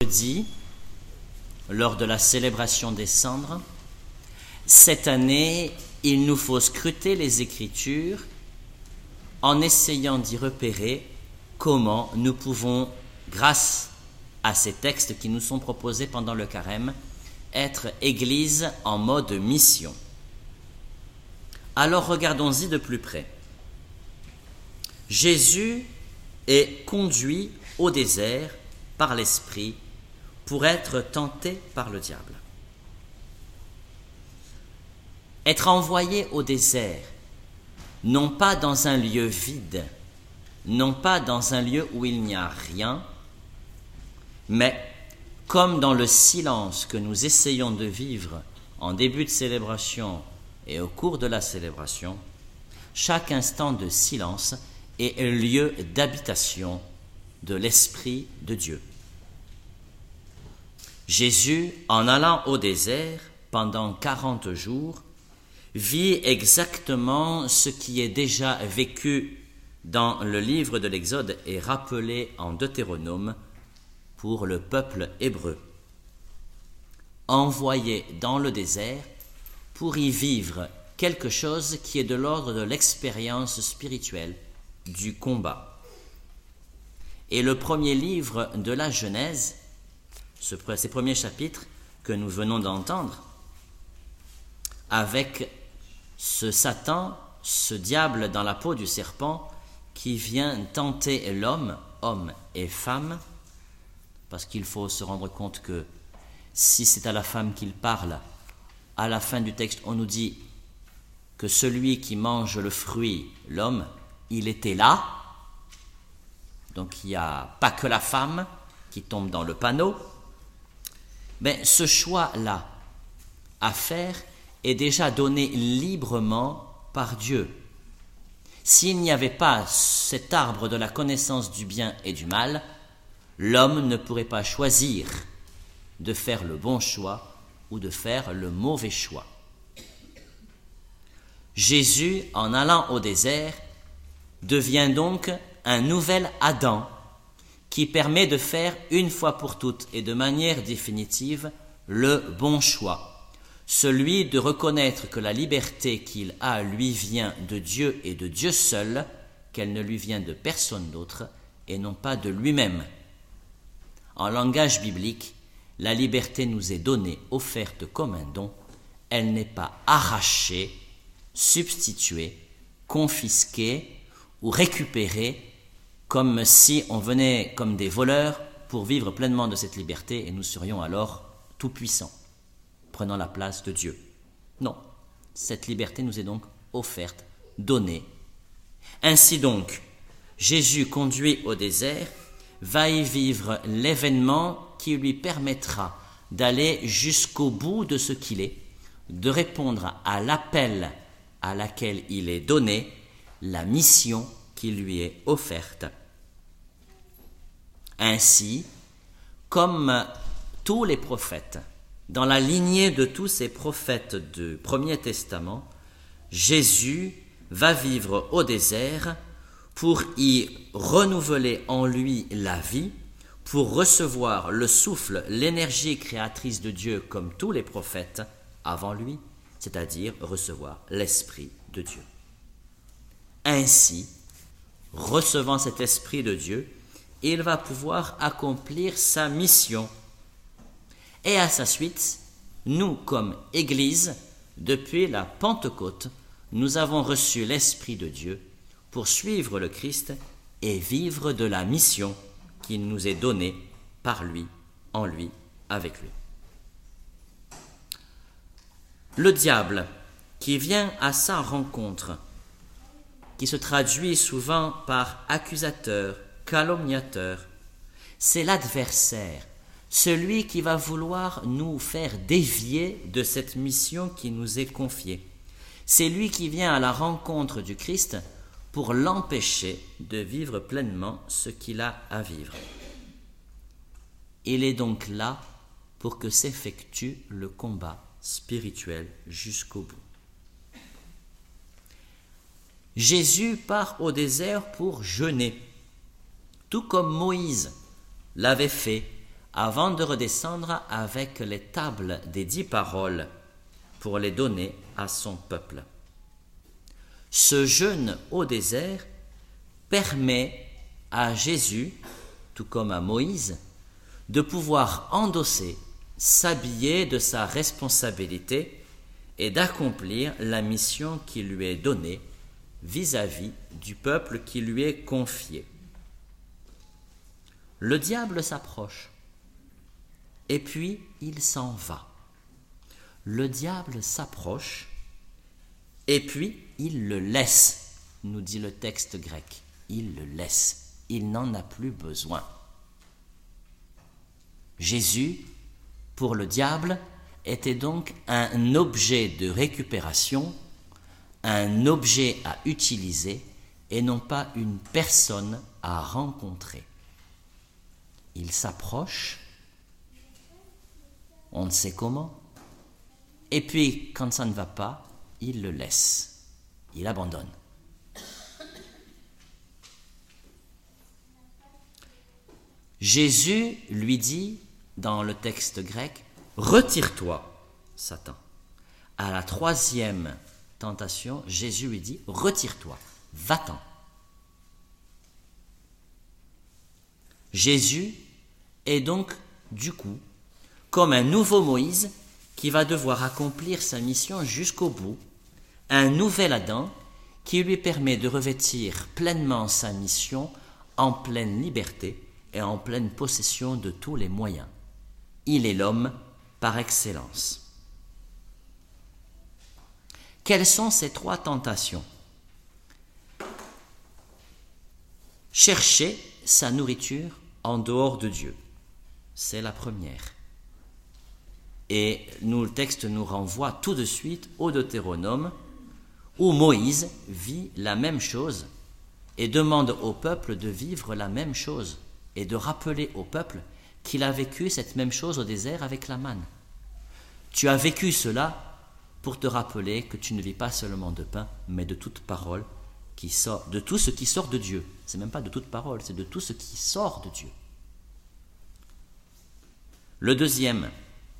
dit, lors de la célébration des cendres, cette année, il nous faut scruter les Écritures en essayant d'y repérer comment nous pouvons, grâce à ces textes qui nous sont proposés pendant le carême, être Église en mode mission. Alors regardons-y de plus près. Jésus est conduit au désert par l'Esprit pour être tenté par le diable. Être envoyé au désert, non pas dans un lieu vide, non pas dans un lieu où il n'y a rien, mais comme dans le silence que nous essayons de vivre en début de célébration et au cours de la célébration, chaque instant de silence est un lieu d'habitation de l'Esprit de Dieu. Jésus, en allant au désert pendant 40 jours, vit exactement ce qui est déjà vécu dans le livre de l'Exode et rappelé en Deutéronome pour le peuple hébreu. Envoyé dans le désert pour y vivre quelque chose qui est de l'ordre de l'expérience spirituelle, du combat. Et le premier livre de la Genèse, ces premiers chapitres que nous venons d'entendre, avec ce Satan, ce diable dans la peau du serpent, qui vient tenter l'homme, homme et femme, parce qu'il faut se rendre compte que si c'est à la femme qu'il parle, à la fin du texte, on nous dit que celui qui mange le fruit, l'homme, il était là. Donc il n'y a pas que la femme qui tombe dans le panneau. Mais ce choix-là à faire est déjà donné librement par Dieu. S'il n'y avait pas cet arbre de la connaissance du bien et du mal, l'homme ne pourrait pas choisir de faire le bon choix ou de faire le mauvais choix. Jésus, en allant au désert, devient donc un nouvel Adam qui permet de faire une fois pour toutes et de manière définitive le bon choix, celui de reconnaître que la liberté qu'il a lui vient de Dieu et de Dieu seul, qu'elle ne lui vient de personne d'autre et non pas de lui-même. En langage biblique, la liberté nous est donnée, offerte comme un don, elle n'est pas arrachée, substituée, confisquée ou récupérée comme si on venait comme des voleurs pour vivre pleinement de cette liberté et nous serions alors tout puissants, prenant la place de Dieu. Non, cette liberté nous est donc offerte, donnée. Ainsi donc, Jésus conduit au désert, va y vivre l'événement qui lui permettra d'aller jusqu'au bout de ce qu'il est, de répondre à l'appel à laquelle il est donné, la mission qui lui est offerte. Ainsi, comme tous les prophètes, dans la lignée de tous ces prophètes du Premier Testament, Jésus va vivre au désert pour y renouveler en lui la vie, pour recevoir le souffle, l'énergie créatrice de Dieu comme tous les prophètes avant lui, c'est-à-dire recevoir l'Esprit de Dieu. Ainsi, recevant cet Esprit de Dieu, il va pouvoir accomplir sa mission. Et à sa suite, nous, comme Église, depuis la Pentecôte, nous avons reçu l'Esprit de Dieu pour suivre le Christ et vivre de la mission qui nous est donnée par lui, en lui, avec lui. Le diable qui vient à sa rencontre, qui se traduit souvent par accusateur, calomniateur, c'est l'adversaire, celui qui va vouloir nous faire dévier de cette mission qui nous est confiée. C'est lui qui vient à la rencontre du Christ pour l'empêcher de vivre pleinement ce qu'il a à vivre. Il est donc là pour que s'effectue le combat spirituel jusqu'au bout. Jésus part au désert pour jeûner, tout comme Moïse l'avait fait avant de redescendre avec les tables des 10 paroles pour les donner à son peuple. Ce jeûne au désert permet à Jésus, tout comme à Moïse, de pouvoir endosser, s'habiller de sa responsabilité et d'accomplir la mission qui lui est donnée vis-à-vis du peuple qui lui est confié. Le diable s'approche et puis il s'en va. Le diable s'approche et puis il le laisse, nous dit le texte grec. Il le laisse, il n'en a plus besoin. Jésus, pour le diable, était donc un objet de récupération, un objet à utiliser et non pas une personne à rencontrer. Il s'approche, on ne sait comment, et puis quand ça ne va pas, il le laisse, il abandonne. Jésus lui dit, dans le texte grec, « Retire-toi, Satan ». À la 3e tentation, Jésus lui dit « Retire-toi, va-t'en ». Jésus est donc, du coup, comme un nouveau Moïse qui va devoir accomplir sa mission jusqu'au bout, un nouvel Adam qui lui permet de revêtir pleinement sa mission en pleine liberté et en pleine possession de tous les moyens. Il est l'homme par excellence. Quelles sont ces 3 tentations ? Chercher sa nourriture en dehors de Dieu, c'est la première. Et le texte nous renvoie tout de suite au Deutéronome, où Moïse vit la même chose et demande au peuple de vivre la même chose et de rappeler au peuple qu'il a vécu cette même chose au désert avec la manne. Tu as vécu cela pour te rappeler que tu ne vis pas seulement de pain, mais de toute parole qui sort, de tout ce qui sort de Dieu. C'est même pas de toute parole, c'est de tout ce qui sort de Dieu. Le deuxième,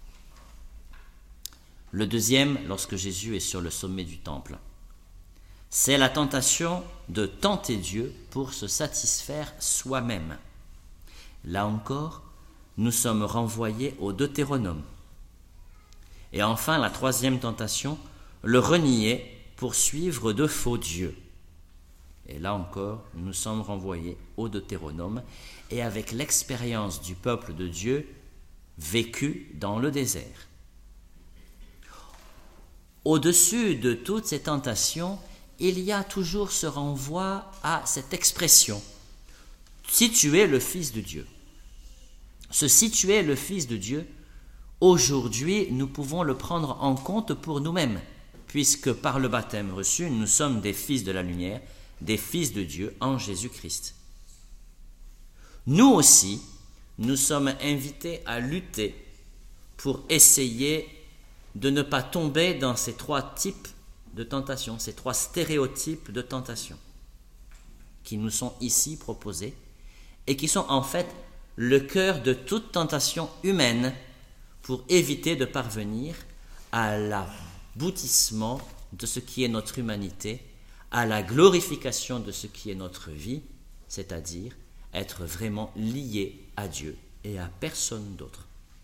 lorsque Jésus est sur le sommet du temple, c'est la tentation de tenter Dieu pour se satisfaire soi-même. Là encore, nous sommes renvoyés au Deutéronome. Et enfin, la 3e tentation, le renier pour suivre de faux dieux. Et là encore, nous sommes renvoyés au Deutéronome et avec l'expérience du peuple de Dieu vécu dans le désert. Au-dessus de toutes ces tentations, il y a toujours ce renvoi à cette expression « si tu es le Fils de Dieu ». Ce « si tu es le Fils de Dieu », aujourd'hui, nous pouvons le prendre en compte pour nous-mêmes, puisque par le baptême reçu, nous sommes des fils de la lumière, des fils de Dieu en Jésus-Christ. Nous aussi, nous sommes invités à lutter pour essayer de ne pas tomber dans ces 3 types de tentations, ces 3 stéréotypes de tentations qui nous sont ici proposés et qui sont en fait le cœur de toute tentation humaine pour éviter de parvenir à l'aboutissement de ce qui est notre humanité, à la glorification de ce qui est notre vie, c'est-à-dire être vraiment lié à Dieu et à personne d'autre.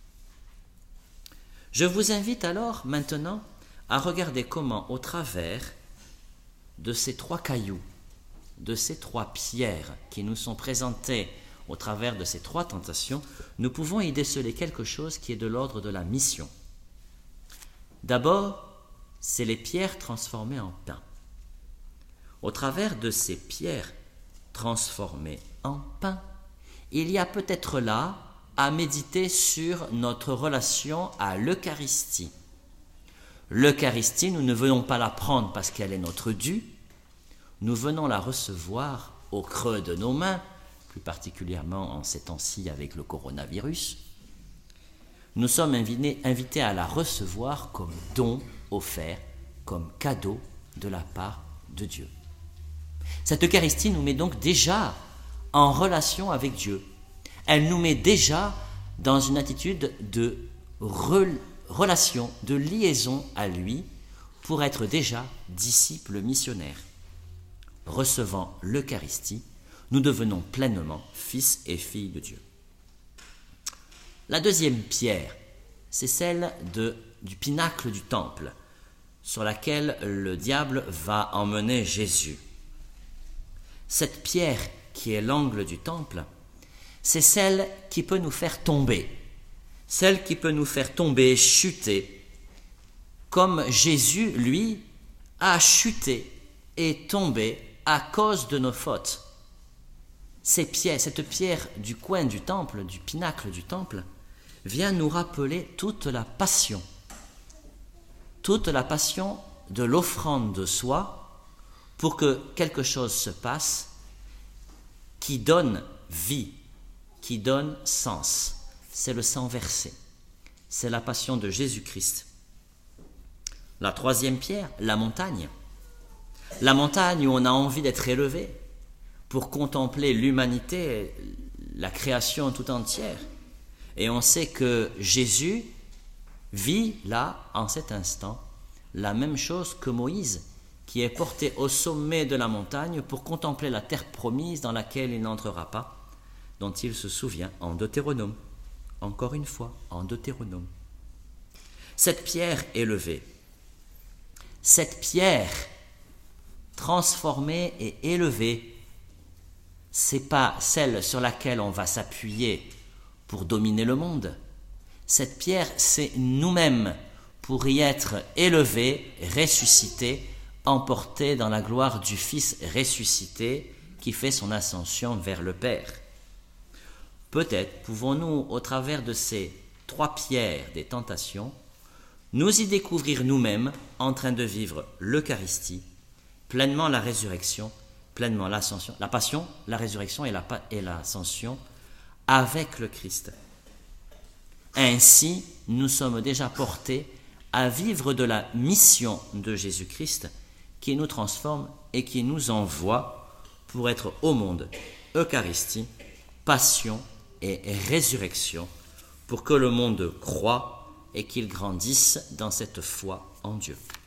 Je vous invite alors maintenant à regarder comment, au travers de ces 3 cailloux, de ces 3 pierres qui nous sont présentées au travers de ces 3 tentations, nous pouvons y déceler quelque chose qui est de l'ordre de la mission. D'abord, c'est les pierres transformées en pain. Au travers de ces pierres transformées en pain, il y a peut-être là à méditer sur notre relation à l'Eucharistie. L'Eucharistie, nous ne venons pas la prendre parce qu'elle est notre dû, nous venons la recevoir au creux de nos mains, plus particulièrement en ces temps-ci avec le coronavirus. Nous sommes invités à la recevoir comme don offert, comme cadeau de la part de Dieu. Cette Eucharistie nous met donc déjà en relation avec Dieu. Elle nous met déjà dans une attitude de relation, de liaison à lui, pour être déjà disciples missionnaires. Recevant l'Eucharistie, nous devenons pleinement fils et filles de Dieu. La deuxième pierre, c'est celle du pinacle du temple, sur laquelle le diable va emmener Jésus. Cette pierre qui est l'angle du temple, c'est celle qui peut nous faire tomber, chuter, comme Jésus, lui, a chuté et tombé à cause de nos fautes. Cette pierre du coin du temple, du pinacle du temple, vient nous rappeler toute la passion de l'offrande de soi pour que quelque chose se passe qui donne vie, qui donne sens. C'est le sang versé, c'est la passion de Jésus-Christ. La troisième pierre, la montagne où on a envie d'être élevé pour contempler l'humanité, la création tout entière. Et on sait que Jésus vit là, en cet instant, la même chose que Moïse, qui est porté au sommet de la montagne pour contempler la terre promise dans laquelle il n'entrera pas, dont il se souvient en Deutéronome. Encore une fois, en Deutéronome. Cette pierre élevée, cette pierre transformée et élevée, c'est pas celle sur laquelle on va s'appuyer pour dominer le monde. Cette pierre, c'est nous-mêmes pour y être élevés, ressuscités, emportés dans la gloire du Fils ressuscité qui fait son ascension vers le Père. Peut-être pouvons-nous, au travers de ces 3 pierres des tentations, nous y découvrir nous-mêmes en train de vivre l'Eucharistie, pleinement la résurrection, pleinement l'ascension, la passion, la résurrection et l'ascension avec le Christ. Ainsi, nous sommes déjà portés à vivre de la mission de Jésus-Christ qui nous transforme et qui nous envoie pour être au monde Eucharistie, passion et résurrection, pour que le monde croie et qu'il grandisse dans cette foi en Dieu.